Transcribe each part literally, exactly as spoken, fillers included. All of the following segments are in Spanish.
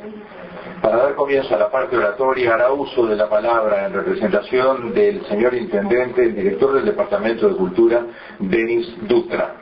Para dar comienzo a la parte oratoria, hará uso de la palabra en representación del señor Intendente, el director del Departamento de Cultura, Denis Dutra.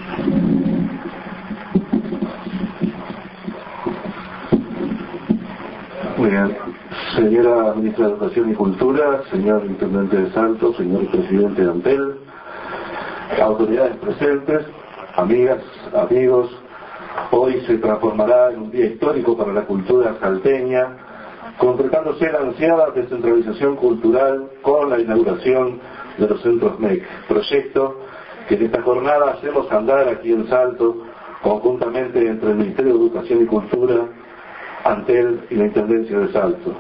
Muy bien. Señora Ministra de Educación y Cultura, señor Intendente de Salto, señor Presidente de Antel, autoridades presentes, amigas, amigos, hoy se transformará en un día histórico para la cultura salteña, concretándose la ansiada descentralización cultural con la inauguración de los centros M E C, proyecto que en esta jornada hacemos andar aquí en Salto, conjuntamente entre el Ministerio de Educación y Cultura, Antel y la Intendencia de Salto.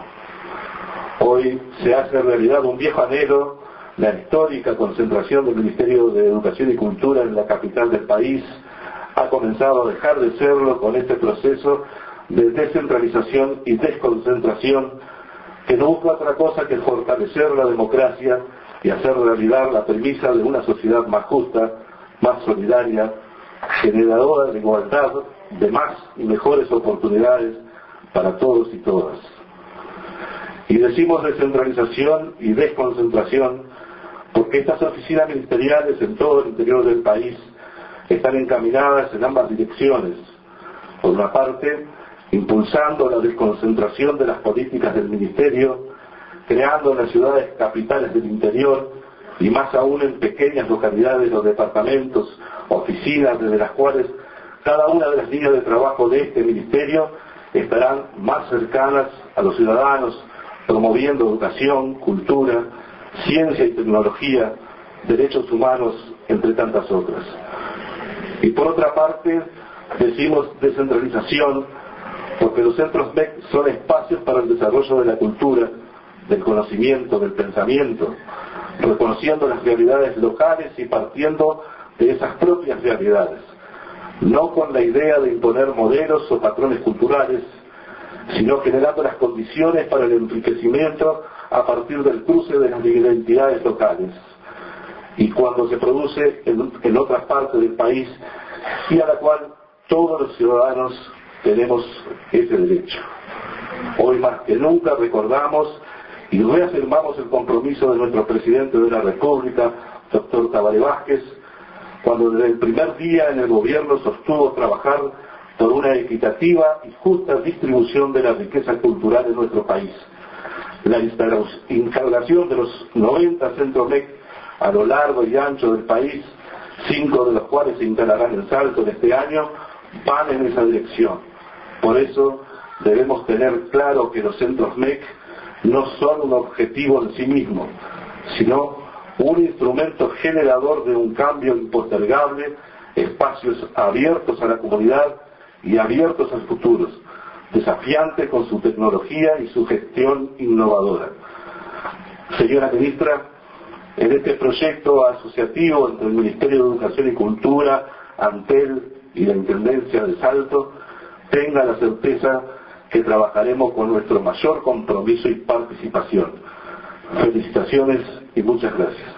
Hoy se hace realidad un viejo anhelo, la histórica concentración del Ministerio de Educación y Cultura en la capital del país ha comenzado a dejar de serlo con este proceso de descentralización y desconcentración que no busca otra cosa que fortalecer la democracia y hacer realidad la premisa de una sociedad más justa, más solidaria, generadora de igualdad, de más y mejores oportunidades para todos y todas. Y decimos descentralización y desconcentración porque estas oficinas ministeriales en todo el interior del país están encaminadas en ambas direcciones. Por una parte, impulsando la desconcentración de las políticas del Ministerio, creando en las ciudades capitales del interior y más aún en pequeñas localidades los departamentos, oficinas desde las cuales cada una de las líneas de trabajo de este Ministerio estarán más cercanas a los ciudadanos, promoviendo educación, cultura, ciencia y tecnología, derechos humanos, entre tantas otras. Y por otra parte, decimos descentralización, porque los centros M E C son espacios para el desarrollo de la cultura, del conocimiento, del pensamiento, reconociendo las realidades locales y partiendo de esas propias realidades, no con la idea de imponer modelos o patrones culturales, sino generando las condiciones para el enriquecimiento a partir del cruce de las identidades locales. Y cuando se produce en, en otras partes del país, y a la cual todos los ciudadanos tenemos ese derecho. Hoy más que nunca recordamos y reafirmamos el compromiso de nuestro presidente de la República, doctor Tabaré Vázquez, cuando desde el primer día en el gobierno sostuvo trabajar por una equitativa y justa distribución de la riqueza cultural en nuestro país. La instalación de los noventa centros M E C a lo largo y ancho del país, cinco de los cuales se instalarán en Salto en este año, van en esa dirección. Por eso debemos tener claro que los centros M E C no son un objetivo en sí mismo, sino un instrumento generador de un cambio impostergable, espacios abiertos a la comunidad y abiertos al futuro, desafiante con su tecnología y su gestión innovadora. Señora Ministra, en este proyecto asociativo entre el Ministerio de Educación y Cultura, Antel y la Intendencia de Salto, tenga la certeza que trabajaremos con nuestro mayor compromiso y participación. Felicitaciones y muchas gracias.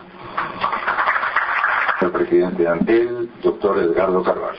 El presidente de Antel, doctor Edgardo Carballo.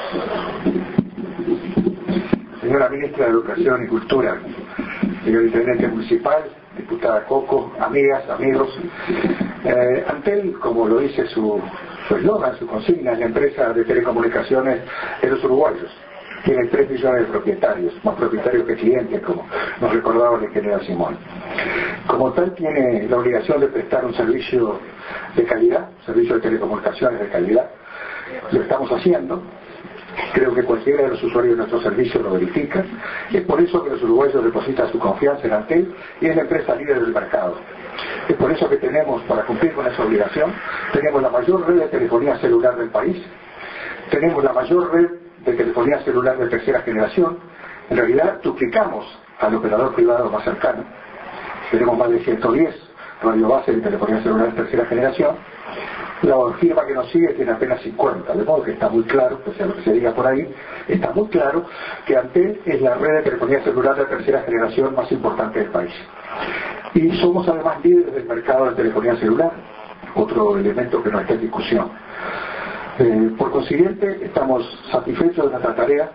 Señora Ministra de Educación y Cultura, señor Intendente Municipal, diputada Coco, amigas, amigos, eh, Antel, como lo dice su eslogan, su, su consigna, es la empresa de telecomunicaciones de los uruguayos. Tiene tres millones de propietarios, más propietarios que clientes, como nos recordaba la ingeniera Simón. Como tal, tiene la obligación de prestar un servicio de calidad, un servicio de telecomunicaciones de calidad. Lo estamos haciendo. Creo que cualquiera de los usuarios de nuestro servicio lo verifica. Es por eso que los uruguayos depositan su confianza en Antel y es la empresa líder del mercado. Es por eso que tenemos, para cumplir con esa obligación, tenemos la mayor red de telefonía celular del país, tenemos la mayor red de telefonía celular de tercera generación. En realidad duplicamos al operador privado más cercano. Tenemos más de ciento diez radiobases de telefonía celular de tercera generación. La firma que nos sigue tiene apenas cincuenta, de modo que está muy claro, pese a lo que se diga por ahí, está muy claro que Antel es la red de telefonía celular de tercera generación más importante del país. Y somos además líderes del mercado de telefonía celular, otro elemento que no está en discusión. Eh, por consiguiente, estamos satisfechos de nuestra tarea,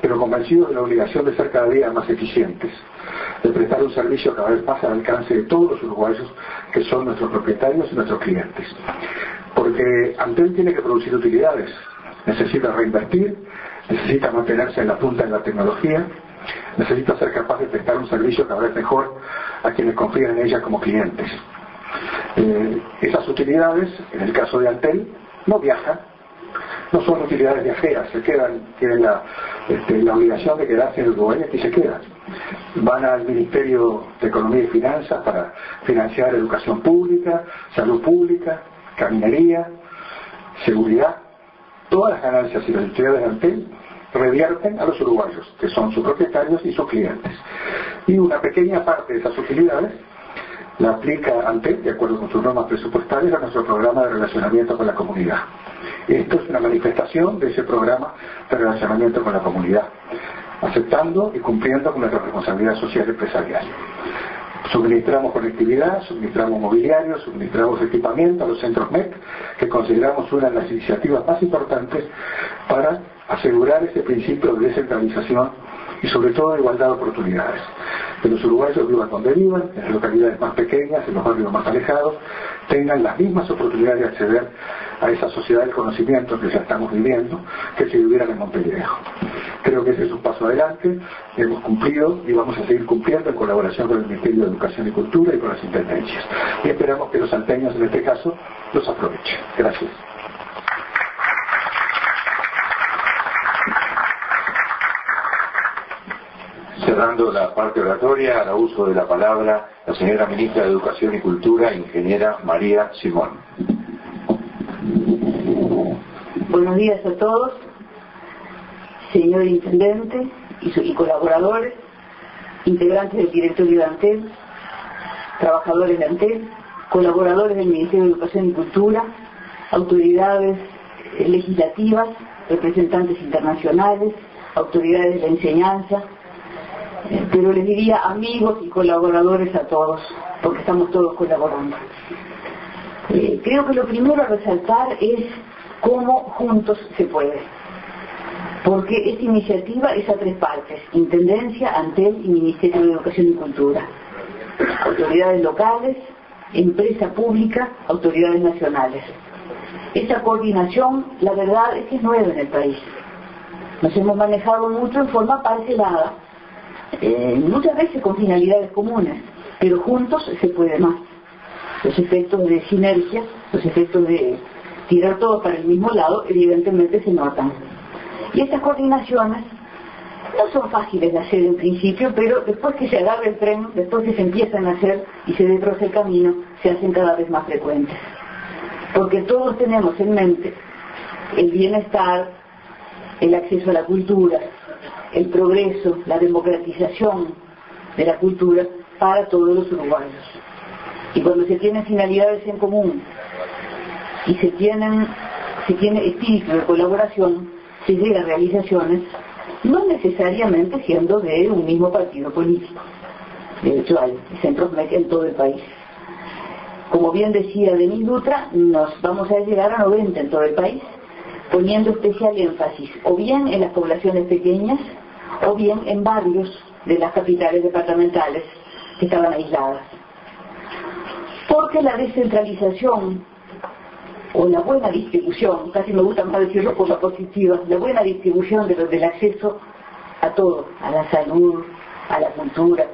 pero convencidos de la obligación de ser cada día más eficientes, de prestar un servicio cada vez más al alcance de todos los uruguayos que son nuestros propietarios y nuestros clientes. Porque Antel tiene que producir utilidades, necesita reinvertir, necesita mantenerse en la punta de la tecnología, necesita ser capaz de prestar un servicio cada vez mejor a quienes confían en ella como clientes. Eh, esas utilidades, en el caso de Antel, no viajan, no son utilidades viajeras, se quedan, tienen la, este, la obligación de quedarse en Uruguay y se quedan. Van al Ministerio de Economía y Finanzas para financiar educación pública, salud pública, caminería, seguridad. Todas las ganancias y las utilidades de Antel revierten a los uruguayos, que son sus propietarios y sus clientes. Y una pequeña parte de esas utilidades la aplica Antel, de acuerdo con sus normas presupuestarias, a nuestro programa de relacionamiento con la comunidad. Esto es una manifestación de ese programa de relacionamiento con la comunidad, aceptando y cumpliendo con nuestra responsabilidad social empresarial. Suministramos conectividad, suministramos mobiliario, suministramos equipamiento a los centros M E C, que consideramos una de las iniciativas más importantes para asegurar ese principio de descentralización y sobre todo de igualdad de oportunidades. Que los uruguayos vivan donde vivan, en las localidades más pequeñas, en los barrios más alejados, tengan las mismas oportunidades de acceder a esa sociedad del conocimiento que ya estamos viviendo, que si vivieran en Montevideo. Creo que ese es un paso adelante, hemos cumplido y vamos a seguir cumpliendo en colaboración con el Ministerio de Educación y Cultura y con las intendencias. Y esperamos que los salteños, en este caso, los aprovechen. Gracias. Cerrando la parte oratoria, al uso de la palabra, la señora Ministra de Educación y Cultura, ingeniera María Simón. Buenos días a todos, señor Intendente y, su, y colaboradores, integrantes del directorio de Antel, trabajadores de Antel, colaboradores del Ministerio de Educación y Cultura, autoridades eh, legislativas, representantes internacionales, autoridades de la enseñanza, eh, pero les diría amigos y colaboradores a todos, porque estamos todos colaborando. Eh, creo que lo primero a resaltar es cómo juntos se puede, porque esta iniciativa es a tres partes: Intendencia, Antel y Ministerio de Educación y Cultura, autoridades locales, empresa pública, autoridades nacionales. Esa coordinación, la verdad es que es nueva en el país. Nos hemos manejado mucho en forma parcelada, eh, muchas veces con finalidades comunes, pero juntos se puede más. Los efectos de sinergia, los efectos de tirar todo para el mismo lado, evidentemente se notan. Y estas coordinaciones no son fáciles de hacer en principio, pero después que se agarra el tren, después que se empiezan a hacer y se desbroza el camino, se hacen cada vez más frecuentes. Porque todos tenemos en mente el bienestar, el acceso a la cultura, el progreso, la democratización de la cultura para todos los uruguayos. Y cuando se tienen finalidades en común y se tienen se tiene espíritu de colaboración, se llega a realizaciones, no necesariamente siendo de un mismo partido político. De hecho hay centros M E C en todo el país. Como bien decía Denis Dutra, nos vamos a llegar a noventa en todo el país, poniendo especial énfasis o bien en las poblaciones pequeñas o bien en barrios de las capitales departamentales que estaban aisladas. Porque la descentralización o la buena distribución, casi me gusta más decirlo por la positiva, la buena distribución de, del acceso a todo, a la salud, a la cultura,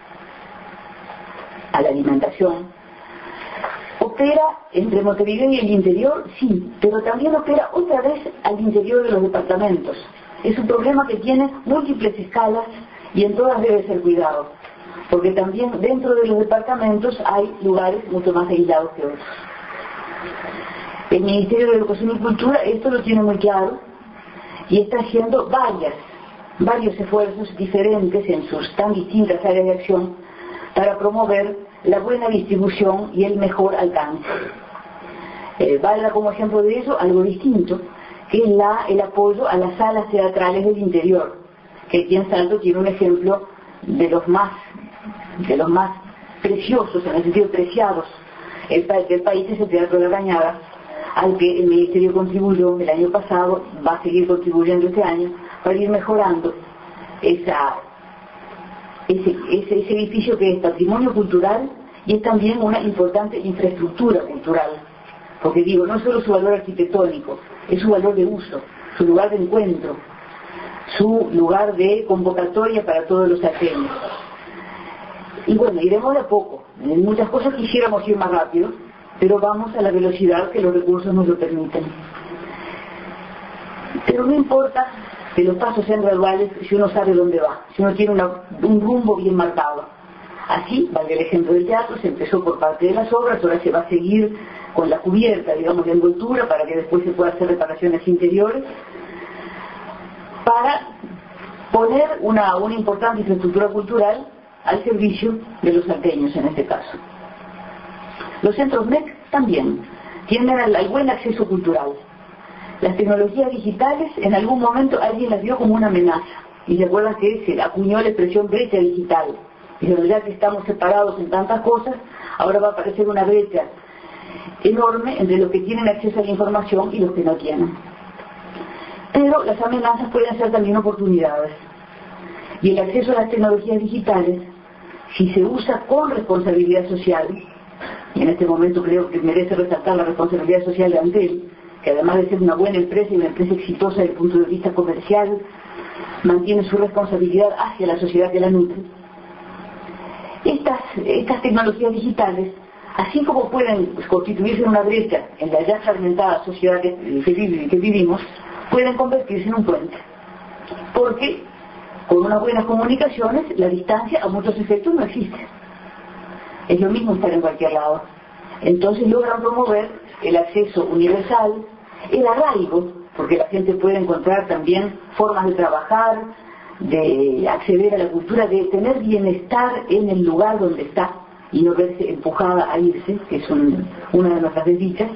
a la alimentación, opera entre Montevideo y el interior, sí, pero también opera otra vez al interior de los departamentos. Es un problema que tiene múltiples escalas y en todas debe ser cuidado, porque también dentro de los departamentos hay lugares mucho más aislados que otros. El Ministerio de Educación y Cultura esto lo tiene muy claro y está haciendo varias, varios esfuerzos diferentes en sus tan distintas áreas de acción para promover la buena distribución y el mejor alcance. Eh, valga como ejemplo de eso algo distinto, que es la, el apoyo a las salas teatrales del interior, que aquí en Salto tiene un ejemplo de los más, de los más preciosos, en el sentido preciados el, del país, es el Teatro de la Cañada, al que el Ministerio contribuyó el año pasado, va a seguir contribuyendo este año, para ir mejorando esa, ese, ese, ese edificio que es patrimonio cultural y es también una importante infraestructura cultural. Porque digo, no es solo su valor arquitectónico, es su valor de uso, su lugar de encuentro, su lugar de convocatoria para todos los salteños. Y bueno, iremos de a poco. En muchas cosas quisiéramos ir más rápido, pero vamos a la velocidad que los recursos nos lo permiten. Pero no importa que los pasos sean graduales si uno sabe dónde va, si uno tiene una, un rumbo bien marcado. Así, valga el ejemplo del teatro, se empezó por parte de las obras, ahora se va a seguir con la cubierta, digamos, de envoltura, para que después se pueda hacer reparaciones interiores, para poner una, una importante infraestructura cultural al servicio de los salteños en este caso. Los centros M E C también tienden al, al buen acceso cultural. Las tecnologías digitales en algún momento alguien las vio como una amenaza, y se acuerdan que se acuñó la expresión brecha digital. Y de verdad que estamos separados en tantas cosas, ahora va a aparecer una brecha enorme entre los que tienen acceso a la información y los que no tienen. Pero las amenazas pueden ser también oportunidades. Y el acceso a las tecnologías digitales, si se usa con responsabilidad social, y en este momento creo que merece resaltar la responsabilidad social de Antel, que además de ser una buena empresa y una empresa exitosa desde el punto de vista comercial, mantiene su responsabilidad hacia la sociedad que la nutre. Estas, estas tecnologías digitales, así como pueden constituirse en una brecha en la ya fragmentada sociedad que, que, que vivimos, pueden convertirse en un puente. Porque con unas buenas comunicaciones, la distancia a muchos efectos no existe. Es lo mismo estar en cualquier lado. Entonces logran promover el acceso universal, el arraigo, porque la gente puede encontrar también formas de trabajar, de acceder a la cultura, de tener bienestar en el lugar donde está y no verse empujada a irse, que es un, una de nuestras desdichas,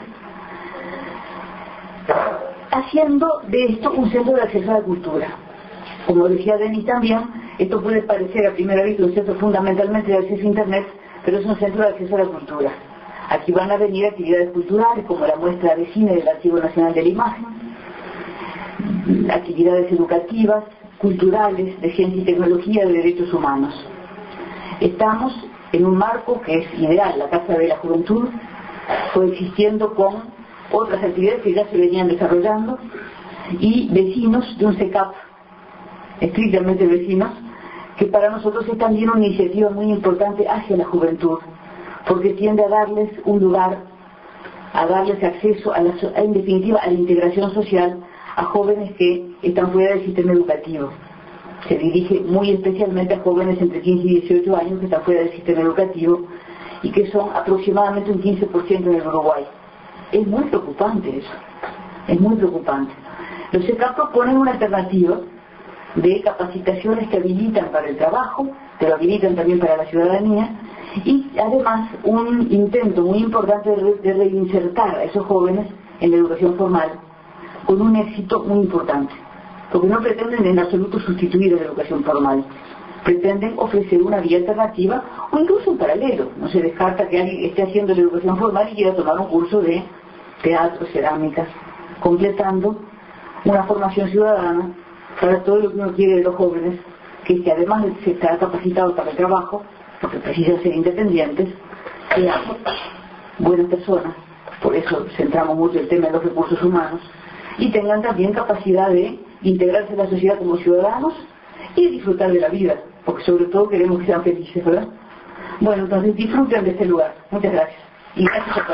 haciendo de esto un centro de acceso a la cultura. Como decía Denis también, esto puede parecer a primera vista un centro fundamentalmente de acceso a Internet, pero es un centro de acceso a la cultura. Aquí van a venir actividades culturales como la muestra de cine del Archivo Nacional de la Imagen, actividades educativas, culturales, de ciencia y tecnología, de derechos humanos. Estamos en un marco que es ideal, la Casa de la Juventud, coexistiendo con otras actividades que ya se venían desarrollando, y vecinos de un C E C A P, estrictamente vecinos, que para nosotros es también una iniciativa muy importante hacia la juventud, porque tiende a darles un lugar, a darles acceso, a la, en definitiva, a la integración social a jóvenes que están fuera del sistema educativo. Se dirige muy especialmente a jóvenes entre quince y dieciocho años que están fuera del sistema educativo y que son aproximadamente un quince por ciento en el Uruguay. Es muy preocupante eso, es muy preocupante. Los C E C A P proponen una alternativa de capacitaciones que habilitan para el trabajo, pero habilitan también para la ciudadanía, y además un intento muy importante de, de reinsertar a esos jóvenes en la educación formal, con un éxito muy importante, porque no pretenden en absoluto sustituir a la educación formal, pretenden ofrecer una vía alternativa o incluso un paralelo. No se descarta que alguien esté haciendo la educación formal y quiera tomar un curso de teatro, cerámica, completando una formación ciudadana para todo lo que uno quiere de los jóvenes, que es que además de estar capacitados para el trabajo, porque precisan ser independientes, sean buenas personas, por eso centramos mucho el tema de los recursos humanos, y tengan también capacidad de integrarse en la sociedad como ciudadanos y disfrutar de la vida, porque sobre todo queremos que sean felices, ¿verdad? Bueno, entonces disfruten de este lugar. Muchas gracias. Y gracias a todos.